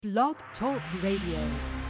Blog Talk Radio.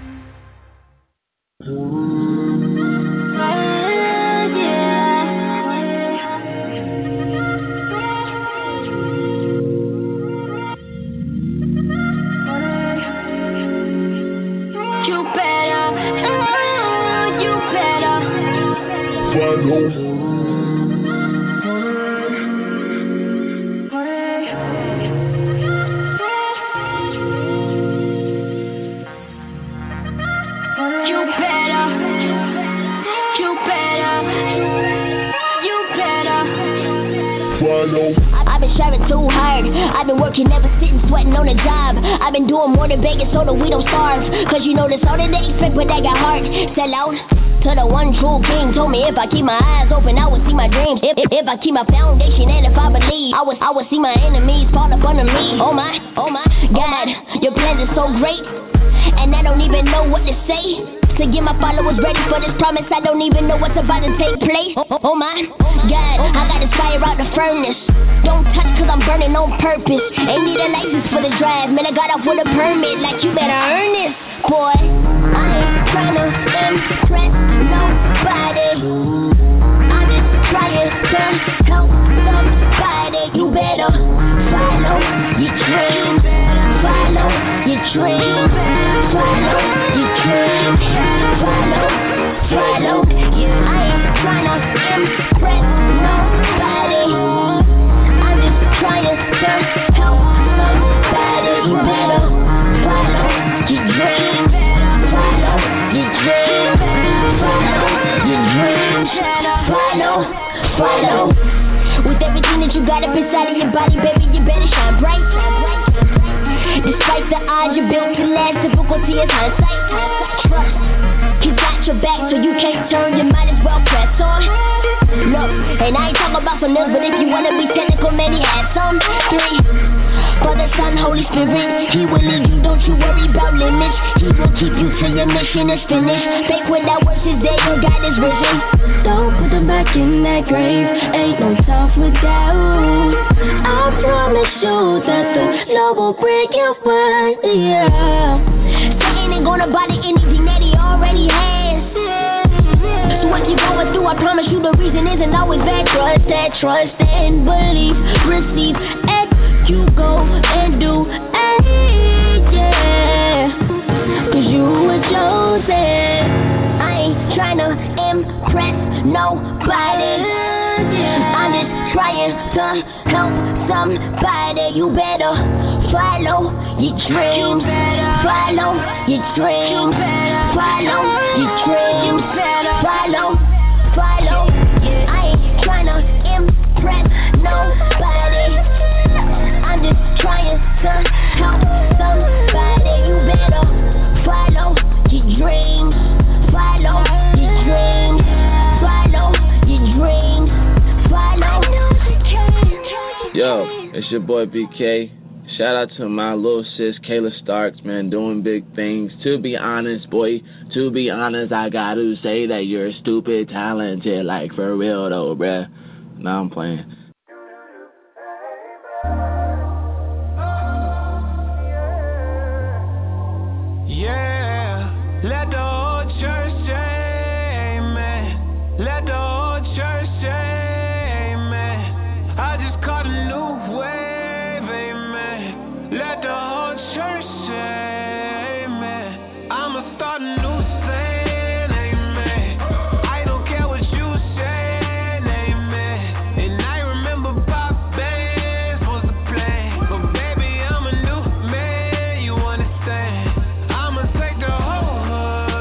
I've been striving too hard. I've been working, never sitting, sweating on the job. I've been doing more than begging so that we don't starve. Cause you know that's all that they expect, but they got heart. Sell out to the one true king. Told me if I keep my eyes open, I would see my dreams. If I keep my foundation and if I believe, I would see my enemies fall up under me. Oh my God, your plans are so great, and I don't even know what to say. To get my followers ready for this promise, I don't even know what's about to take place. Oh my God, I got this fire out the furnace. Don't touch cause I'm burning on purpose. Ain't need a license for the drive, man, I got off with a permit. Like you better earn this, boy. I ain't tryna impress nobody. I'm just trying to help somebody. You better follow your dream. Follow your dream. Follow your dream. Follow. I ain't tryna impress nobody. I'm just trying to help somebody. You better follow your dream. Follow your dream. Follow your dream. Follow. With everything that you got up inside of your body, baby, you better shine bright. Despite the odds, you're built to last. Difficulty is hindsight. Trust. You got your back, so you can't turn. You might as well press on. Look, and I ain't talking about some niggas, but if you wanna be technical, man, he had some. 3, Father, Son, Holy Spirit, He will lead you. Don't you worry about limits. He will keep you till your mission is finished. Faith without works is dead, and God is risen. Don't put them back in that grave. Ain't no time for doubt. I promise you that the Lord will break your word. Yeah. Satan ain't gonna bother anything that he already has. So what you going through, I promise you the reason isn't always bad. Trust and believe. Receive as you go and do. Yeah. Cause you were chosen. I ain't tryna impress nobody. I'm just trying to help somebody. You better follow your dreams. Follow your dreams. Follow your dreams. Follow. I ain't tryna impress nobody. I'm just trying to help somebody. You better follow your dreams. Follow your dreams. Follow your dreams. Yo, it's your boy BK. Shout out to my little sis Kayla Starks, man, doing big things. To be honest, I gotta say that you're stupid talented, like for real though, bruh. Now I'm playing. Yeah, let the whole church say amen. Let the whole church say amen. I just caught a new wave, amen. Let the whole church say amen. I'ma start a new thing, amen. I don't care what you say, amen. And I remember Bob Bands was the plan. But baby, I'm a new man, you understand. I'ma take the whole hood.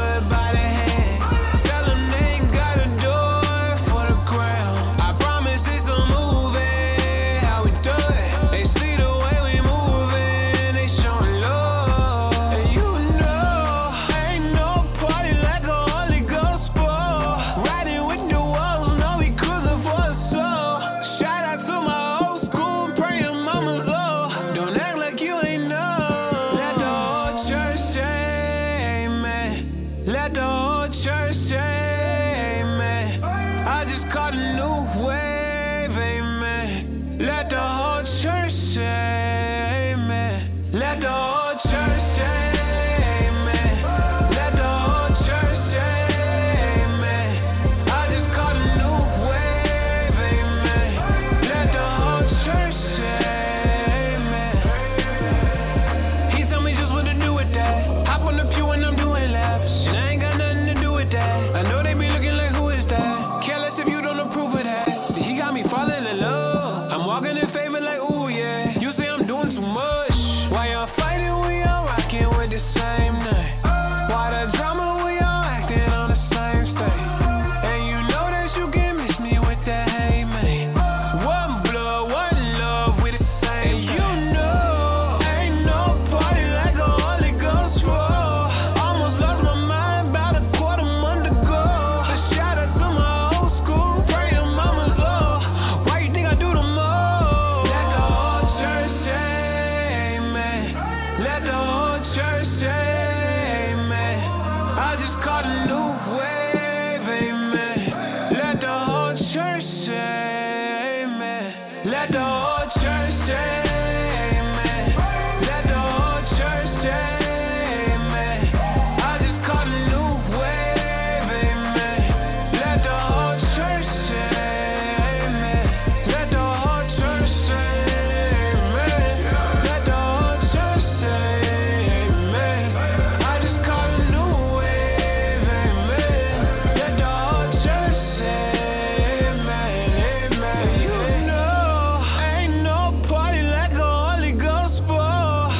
with the same name. Why the drama we all acting on the same stage? And you know that you can miss me with that hey man. One blood, one love with the same. And you know, ain't no party like a Holy Ghost roll. Almost lost my mind, about a quarter month ago. A shout out to my old school, pray your mama's low. Why you think I do the most? Let the whole church say amen. Let the whole church say amen. I just caught a new wave, amen. Let the whole church say amen. Let the whole church say amen. Let the whole church say amen. I just caught a new wave, amen. Let the whole church say amen. Let the whole church say amen. Let the whole church say amen. I just caught a new wave, amen. Let the whole church say amen, amen. You know, ain't no party like a Holy Ghost ball.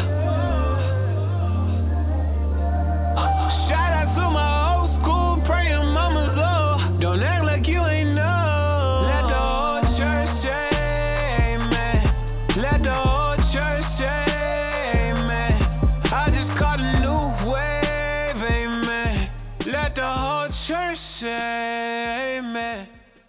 Shout out to my old school, praying mama's low. Don't act like you ain't know. Let the whole church say amen. Let the whole church say amen. I just caught a new wave, amen. Let the whole church say amen.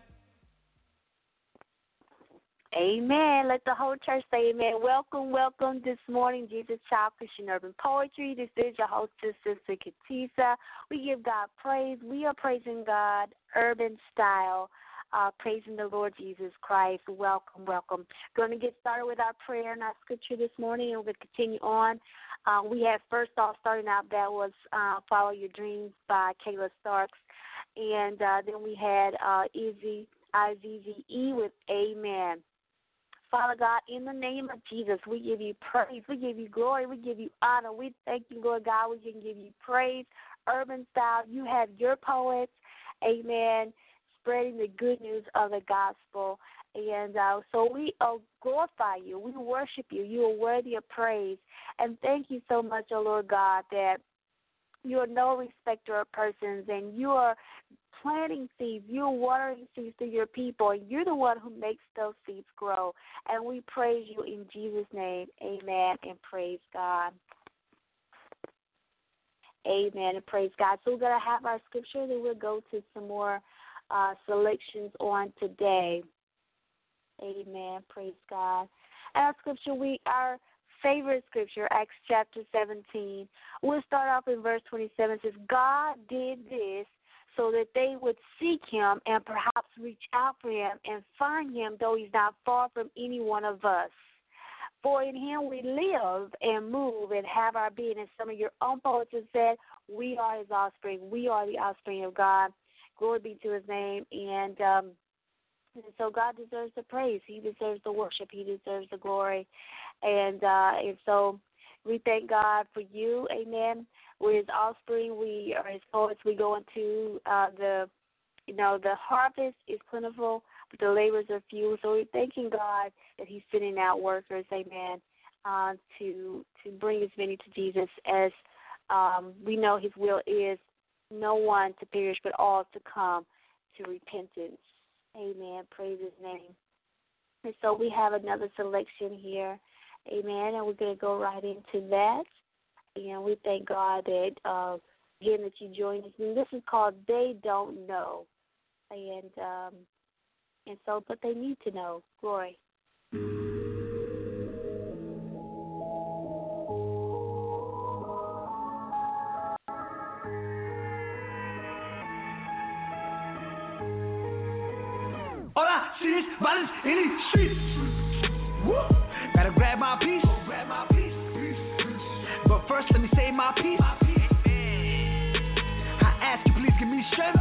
Amen. Let the whole church say amen. Welcome this morning, Jesus Child Christian Urban Poetry. This is your hostess, Sister Katisa. We give God praise. We are praising God, urban style, praising the Lord Jesus Christ. Welcome. Going to get started with our prayer and our scripture this morning, and we're going to continue on. We had first off, starting out, that was Follow Your Dreams by Kayla Starks. And then we had Izzy, IZZE with Amen. Father God, in the name of Jesus, we give you praise, we give you glory, we give you honor. We thank you, Lord God, we can give you praise. Urban style, you have your poets, amen, spreading the good news of the gospel. And so we glorify you, we worship you, you are worthy of praise. And thank you so much, oh Lord God, that you are no respecter of persons, and you are planting seeds, you're watering seeds to your people, and you're the one who makes those seeds grow. And we praise you in Jesus' name. Amen, and praise God. Amen, and praise God. So we're going to have our scripture, then we'll go to some more selections on today. Amen, praise God. And our scripture, our favorite scripture, Acts chapter 17. We'll start off in verse 27. It says, God did this so that they would seek him and perhaps reach out for him and find him, though he's not far from any one of us. For in him we live and move and have our being. And some of your own poets have said, we are his offspring. We are the offspring of God. Glory be to his name. And so God deserves the praise. He deserves the worship. He deserves the glory. And so we thank God for you. Amen. We're his offspring. We are his poets. We go into the harvest is plentiful, but the laborers are few. So we're thanking God that he's sending out workers, amen, to bring as many to Jesus as we know his will is no one to perish, but all to come to repentance. Amen. Praise his name. And so we have another selection here. Amen. And we're going to go right into that. And we thank God that, again, that you joined us. And this is called They Don't Know. And so, but they need to know. Glory. All I see is violence in these streets. Woo. Gotta grab my piece. But first, let me say my piece. I ask you, please give me strength.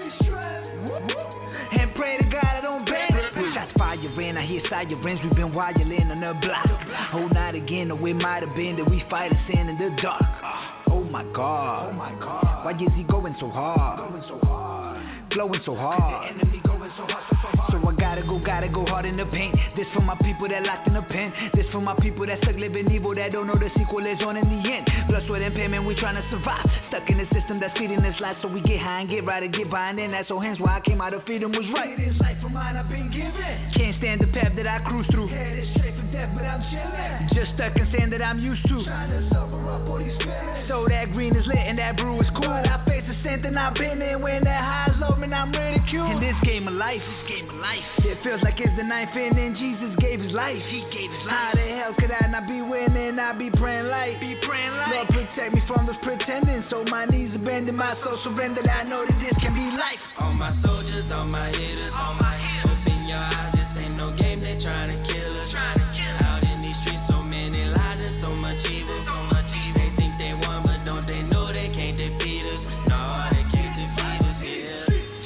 And pray to God I don't bend. Shots firing, I hear sirens. We've been wiring on the block. Whole night again, though it might have been that we fight a sin in the dark. Oh my God. Why is he going so hard? Flowing so hard. So I gotta go hard in the paint. This for my people that locked in the pen. This for my people that stuck living evil, that don't know the sequel is on in the end. Blood, sweat, and payment. we trying to survive. Stuck in the system that's feeding this life, so we get high and get right and get by, and then that's so hence why I came out of freedom was right. This life of mine I've been given. Can't stand the path that I cruise through. Headed straight for death, but I'm chilling. Just stuck in sand that I'm used to. Trying to suffer up all these feelings. So that green is lit and that brew is cool. But I face the same thing I've been in. When that high is low, man, I'm ridiculed. In this game of life, it feels like it's the ninth inning. Jesus gave his life. How the hell could I not be winning? I be praying light. Lord, protect me from this pretending. So my knees abandon, my soul surrendered. I know that this can be life. All my soldiers, all my hitters, open your eyes. This ain't no game. They trying to kill us. Out in these streets, so many lies and so much evil. They think they won, but don't they know they can't defeat us? No, they can't defeat us. Yeah.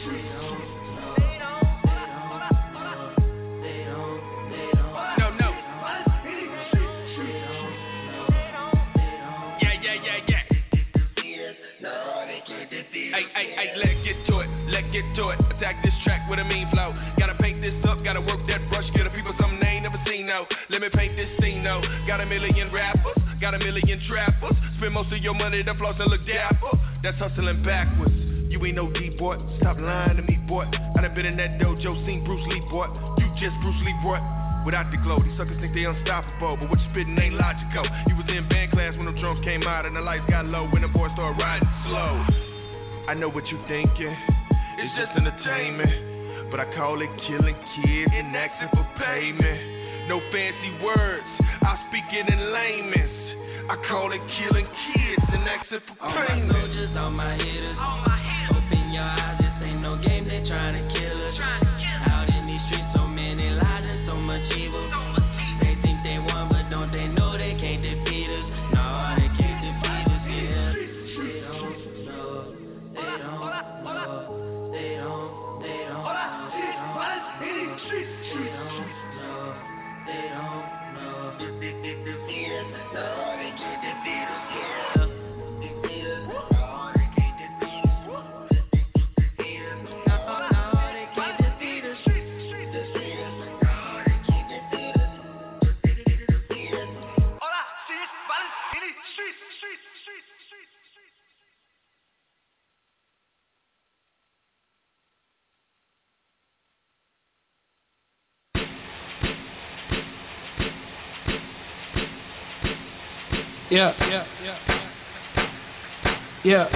Hey, let's get to it. Attack this track with a mean flow. Gotta paint this up, gotta work that brush. Get the people something they ain't never seen, no. Let me paint this scene, no. Got a million rappers, got a million trappers. Spend most of your money to floss and look dapper. That's hustling backwards. You ain't no D-boy, stop lying to me, boy. I done been in that dojo, seen Bruce Lee, boy. You just Bruce Lee, boy. Without the glow, these suckers think they unstoppable, but what you spitting ain't logical. You was in band class when the drums came out and the lights got low when the boys started riding slow. I know what you thinking, it's just entertainment, but I call it killing kids and asking for payment. No fancy words, I speak it in layman's. I call it killing kids and asking for payment. All my soldiers, all my hitters, open your eyes, this ain't no game, they trying to kill us. Out in these streets, so many lies and so much evil. They think they won, but don't they know they can't defeat us? No, they can't defeat us, yeah. Yeah.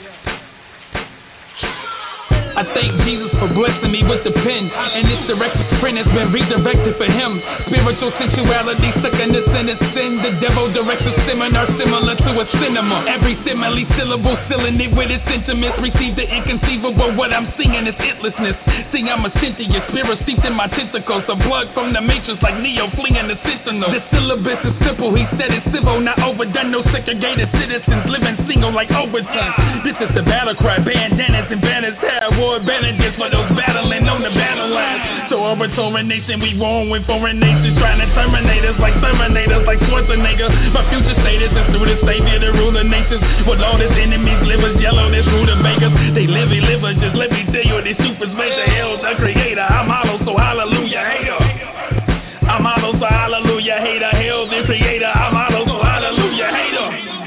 I thank Jesus for blessing me with the pen, and this directed print has been redirected for him. Spiritual sensuality stuck in the sin is sin. The devil directs a seminar similar to a cinema. Every simile syllable filling it with its sentiments. Receive the inconceivable, what I'm singing is endlessness. See, I'm a sentient spirit steeped in my tentacles. A blood from the matrix like Neo flinging the sentinel. The syllabus is simple, he said it's civil, not overdone. No segregated citizens living single like Overton. This is the battle cry, bandanas and banners have war bandages for those battling on the battle line. So overthrowing nation, we warring with foreign nations trying to terminate us like Terminators, like Schwarzenegger. My future status is through the Savior to rule the nations. With all his enemies, livers, yellow, this rutabagas. They live, just let me tell you, these supers made the hell, the creator. I'm hollow, so hallelujah, hater. I'm hollow, so hallelujah, hater. Hell, the creator. I'm hollow, so hallelujah, hater.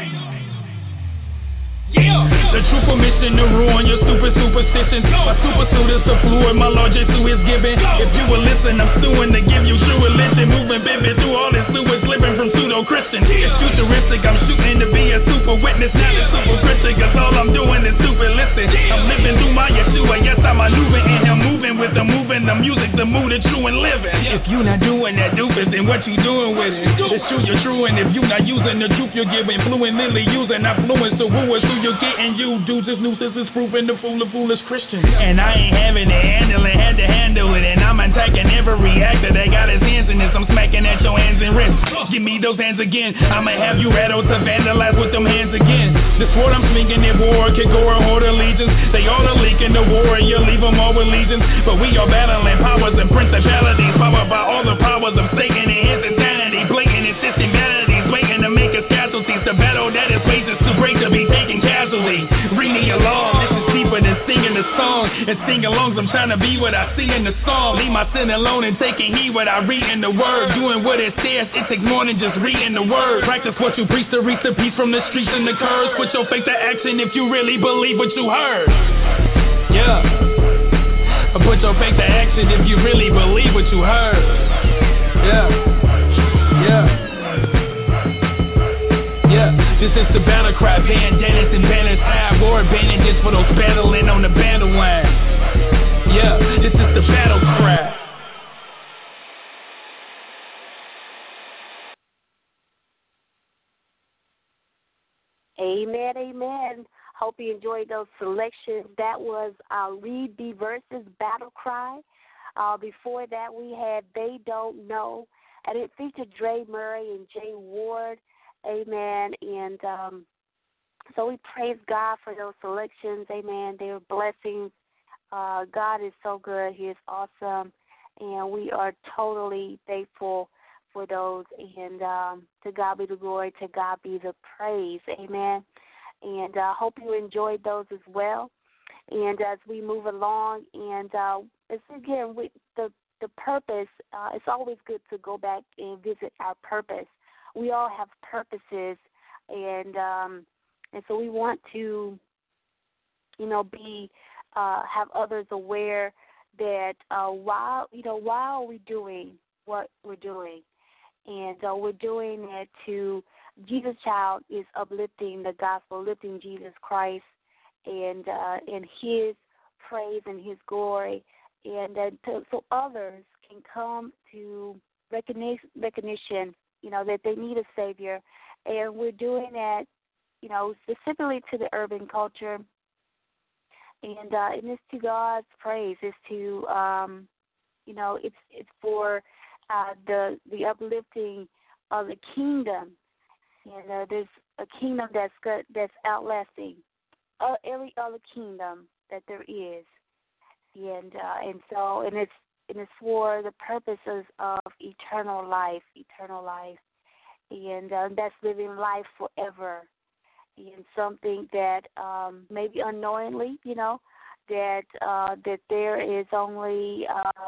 Yeah. The true permission to ruin your stupid superstitions. My super suit is the fluid, my Lord Jesus is giving. If you will listen, I'm suing to give you true religion. Moving vivid through all this sewage, living from pseudo-Christian. It's futuristic, I'm shooting to be a super witness, not a super critic, cause all I'm doing is super listen. I'm living through my Yeshua, yes, I'm maneuvering in him, moving with the moving, the music, the mood, the true and living. If you not doing that doofus, then what you doing with it? It's true, you're true, and if you not using the truth, you're giving fluently using affluence. So who is who you're getting? You dudes is nuisance is proving the fool of foolish Christians. And I ain't having it, handling, had to handle it. And I'm attacking every actor that got his hands in this. I'm smacking at your hands and wrists. Give me those hands again. I'ma have you rattled to vandalize with them hands again. The sword I'm swinging in war can go or hold allegiance. They all are leaking the warrior, leave them all with legions. But we are battling powers and principalities, powered by all the powers of Satan and his insanity. Blatant and systematities, waiting to make us casualties. The battle that is wages too great to be taking casualty. Reading your law, this is deeper than singing the song. And sing alongs, I'm trying to be what I sing in the song. Leave my sin alone and taking heed what I read in the word. Doing what it says, it takes more than just reading the word. Practice what you preach to reach the peace from the streets and the curves. Put your faith to action if you really believe what you heard. Yeah. Put your faith to action if you really believe what you heard. Yeah. This is the battle cry, bandanas and banners high. War bandages for those battling on the battle line. Yeah, this is the battle cry. Amen, amen. Hope you enjoyed those selections. That was Read the Verses Battle Cry. Before that, we had They Don't Know, and it featured Dre Murray and Jay Ward. Amen. And so we praise God for those selections. Amen. They are blessings. God is so good. He is awesome. And we are totally thankful for those. And to God be the glory. To God be the praise. Amen. And I hope you enjoyed those as well. And as we move along, and it's again, with the purpose, it's always good to go back and visit our purpose. We all have purposes, and so we want to, be have others aware that why are we doing what we're doing, and we're doing it to Jesus' child is uplifting the gospel, lifting Jesus Christ, and His praise and His glory, and so others can come to recognition. That they need a Savior, and we're doing that, specifically to the urban culture, and it's to God's praise. It's to, it's for the uplifting of the kingdom, and there's a kingdom that's outlasting every other kingdom that there is, and it's for the purposes of eternal life, and that's living life forever, and something that maybe unknowingly, that there is only,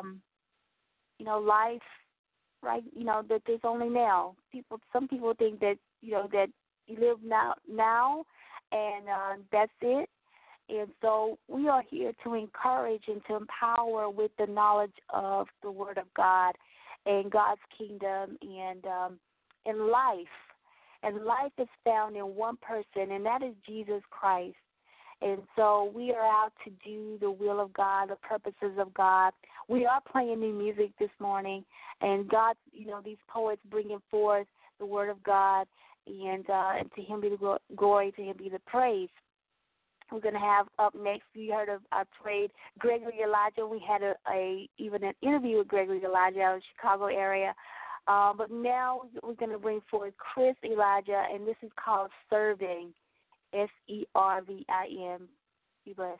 life, right? That there's only now. Some people think that that you live now, and that's it. And so we are here to encourage and to empower with the knowledge of the Word of God and God's kingdom and life. And life is found in one person, and that is Jesus Christ. And so we are out to do the will of God, the purposes of God. We are playing new music this morning, and God, these poets bringing forth the Word of God, and to Him be the glory, to Him be the praise. We're going to have up next, you heard of our trade, Gregory Elijah. We had even an interview with Gregory Elijah out in the Chicago area. But now we're going to bring forward Chris Elijah, and this is called Serving, Servim. Be blessed.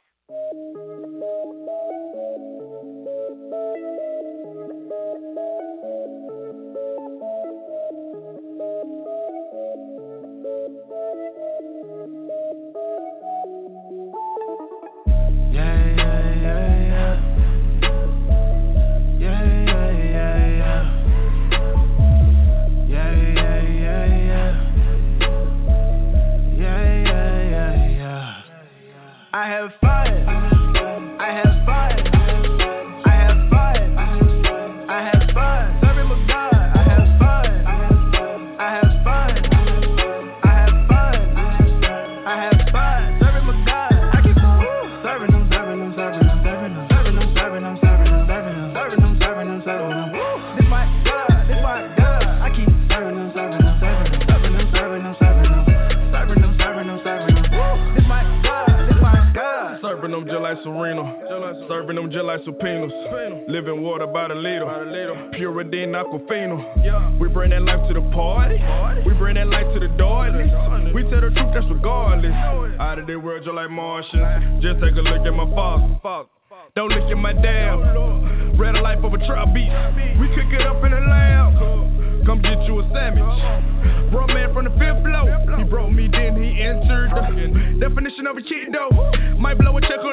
I have fun. I have fun. I have fun. I have fun. Serving with God. I have fun. I have fun. I have fun. I have fun. Serving with God. I keep serving them, serving them, serving them, serving them, serving them, serving them, serving them, serving them, serving them, serving them, serving them. This my God. This my God. I keep serving them, serving them, serving them, serving them, serving them, serving them, serving them, serving them, serving them. This my God. Serving them just like Serena, serving them just like subpoenas. Living water by the liter, purer than Aquafina. We bring that life to the party, we bring that light to the darkness. We tell the truth, that's regardless. Out of this world just like Martians. Just take a look at my father. Don't look at my dad. Red a life of a trap beat. We cook it up in the lab. Come get you a sandwich. Bro man from the fifth floor. He broke me, then he entered the definition of a kid though. Might blow a check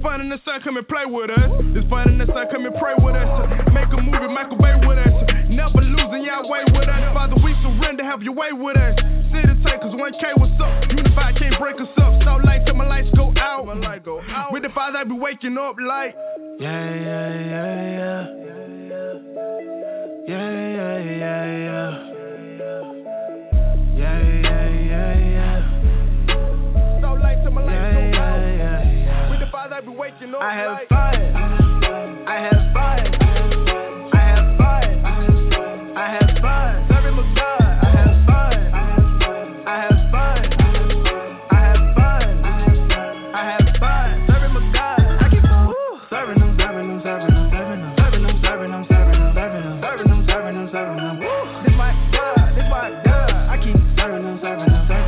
fun in the sun, come and play with us. It's fun in the sun, come and pray with us. Make a movie, Michael Bay with us. Never losing your way with us. Father, we surrender, have your way with us. City takers, 1K, what's up? Unified can't break us up. So light till my lights go out. With the Father, I be waking up like. Yeah. So light till my lights go out. With the Father, I be waking up I have like. I have fun. Serving my God. I have fun. Serving my God. I keep serving them. This my God. I keep serving them. This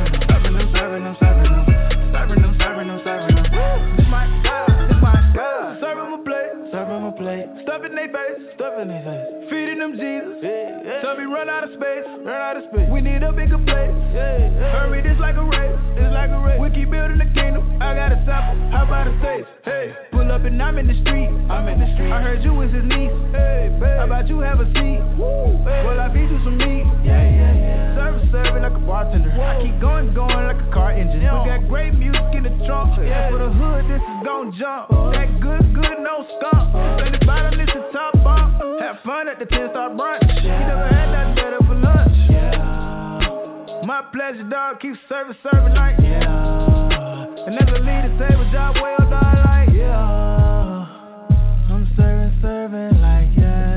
my God. Serving my plate. Stuffing they face. Feeding them Jesus. Tell me run out of space. We need a bigger place. Hurry, this like a race. We keep building the kingdom. I got a sample. How about a taste? Hey, pull up and I'm in the street. I heard you was his niece. Hey, babe. How about you have a seat? Well, I feed you some meat. Serving like a bartender. I keep going like a car engine. We got great music in the trunk. For the hood, this is gon' jump. That good, no skunk. Say the bottom, this is top bump. Have fun at the 10-star brunch. You never had nothing better for lunch. My pleasure, dog. Keep serving like. And never lead a table job well done like. I'm serving like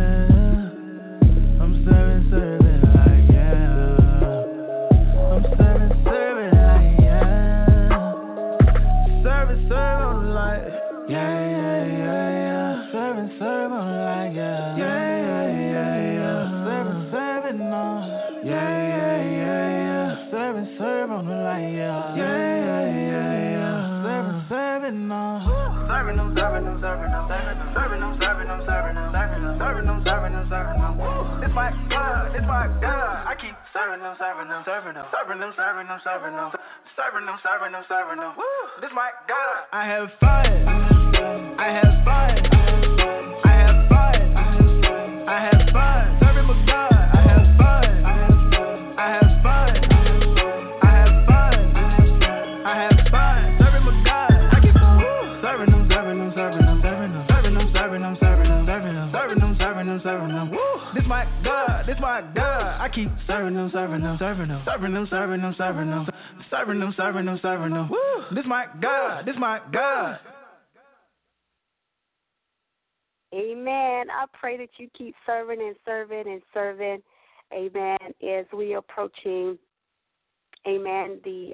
I'm serving like I'm serving like Serving on like Serving on like Serving on Serve on the light, serving on. It's my God. I keep serving them. This my God. I have fun. Serving my God. Serving them. This my God. I keep serving them. This my God. Amen. I pray that you keep serving. Amen. As we approaching, amen, the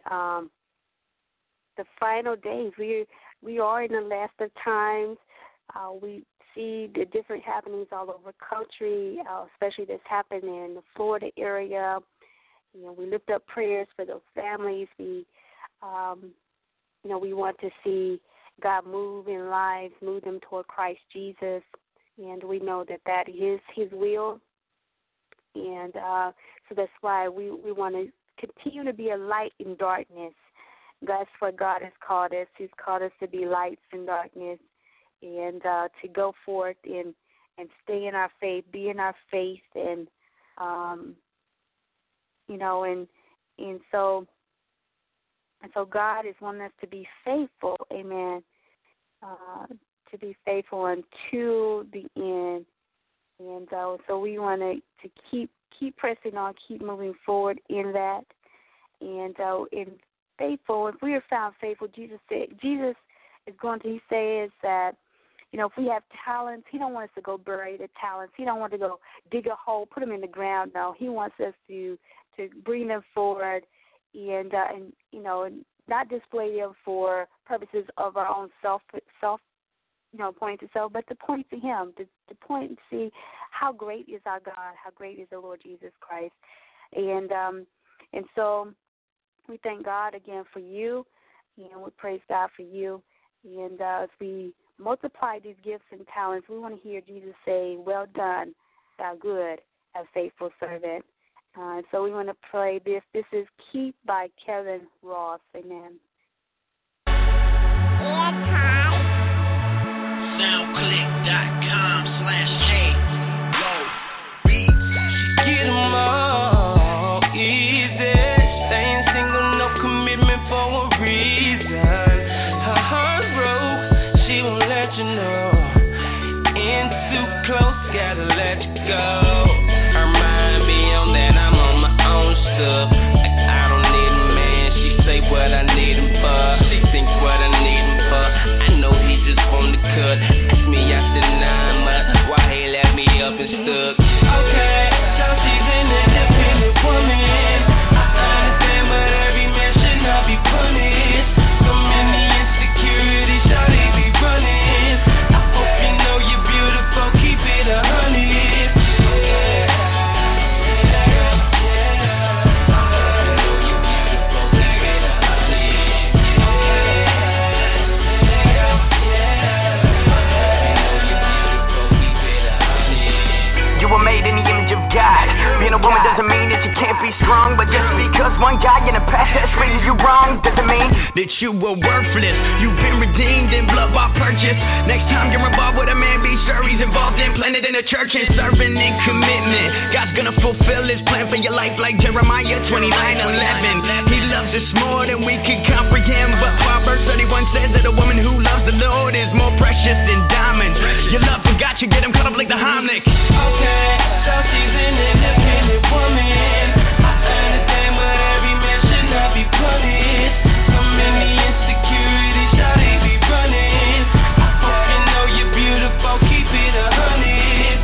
final days. We are in the last of times. We see the different happenings all over the country, especially that's happening in the Florida area. We lift up prayers for those families. We want to see God move in lives, move them toward Christ Jesus, and we know that is His will. And so that's why we want to continue to be a light in darkness. That's what God has called us. He's called us to be lights in darkness. And to go forth and stay in our faith, be in our faith, and so God is wanting us to be faithful, amen, to be faithful until the end, and so we want to keep pressing on, keep moving forward in that, and in faithful. If we are found faithful, Jesus is going to. He says that. If we have talents, He don't want us to go bury the talents. He don't want to go dig a hole, put them in the ground. No, He wants us to bring them forward and not display them for purposes of our own self, point to self, but to point to Him, to point and see how great is our God, how great is the Lord Jesus Christ, and so we thank God again for you, and we praise God for you, and as we multiply these gifts and talents, we want to hear Jesus say, "Well done, thou good and faithful servant." So we want to play this. This is "Keep" by Kevin Ross. Amen. you were worthless. You've been redeemed in blood bought purchase. Next time you're involved with a man, be sure he's involved in planted in the church and serving in commitment. God's gonna fulfill his plan for your life like Jeremiah 29:11. He loves us more than we can comprehend, but Proverbs 31 says that a woman who loves the Lord is more precious than diamonds. Your love for God, you get him caught up like the Heimlich. Okay, so she's an independent woman. I understand, but every man should not be punished. So many insecurities, how they be running. I hope you know you're beautiful, keep it 100.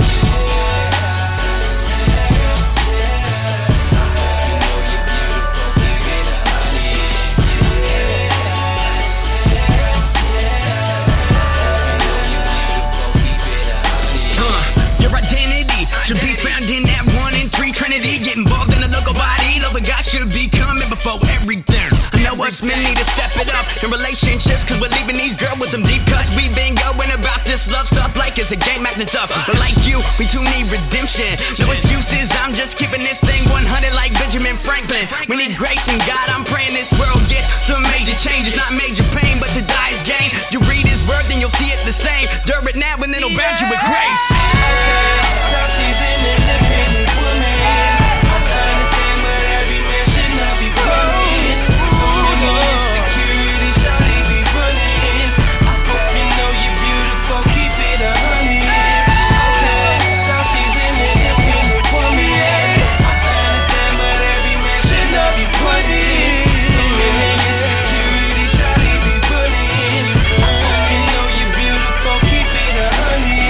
Should be found in that 1 and 3 Trinity. Get involved in the local body. Love of God should be coming before everything. I know us men need to step it up in relationships, cause we're leaving these girls with some deep cuts. We've been going about this love stuff like it's a game acting stuff. But like you, we too need redemption. No excuses, I'm just keeping this thing 100 like Benjamin Franklin. We need grace and God, I'm praying this world gets some major changes. Not major pain, but to die is gain. You read his word, then you'll see it the same. Dare it now, and then it'll bound you with grace. She's an independent woman. I understand, but every man should not be punished. So many insecurities, how they be running. I hope you know you're beautiful, keep it 100. Okay, so she's an independent woman. I understand, but every man should not be punished. So many insecurities, how they be running. I hope you know you're beautiful, keep it 100.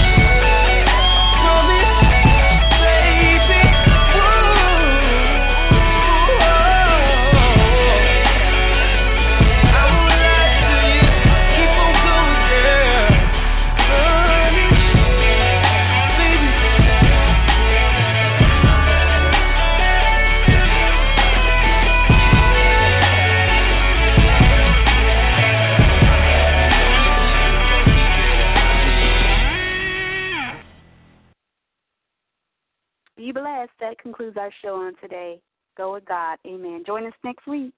Be blessed. That concludes our show on today. Go with God. Amen. Join us next week.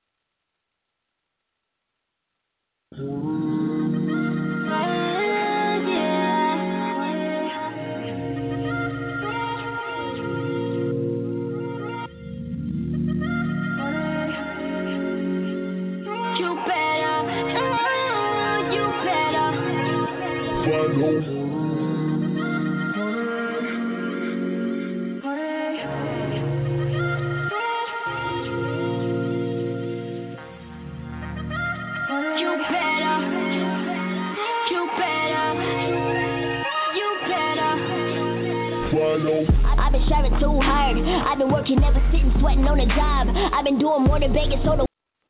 You better. I've been striving too hard. I've been working, never sitting, sweating on the job. I've been doing more than begging, so the